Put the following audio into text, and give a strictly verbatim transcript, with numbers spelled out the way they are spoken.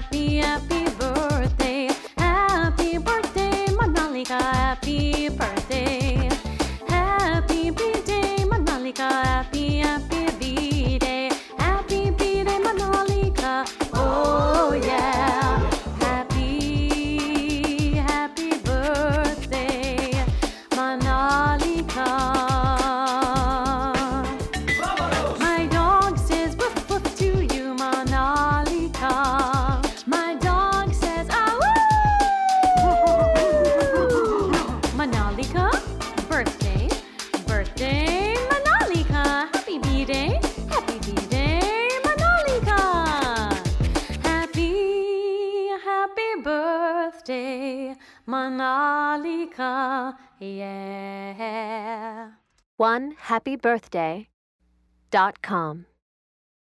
happy, happy birthday. Happy birthday, Manalika, happy birthday. Happy birthday, Manalika, happy, happy birthday. Happy birthday, Manalika, oh yeah. Happy, happy birthday, Manalika. My dog says woof woof to you, Manalika. My dog says ah woo. Manalika, birthday, birthday, Manalika. Happy birthday, happy birthday, Manalika. Happy, happy birthday, Manalika. Yeah. one happy birthday dot com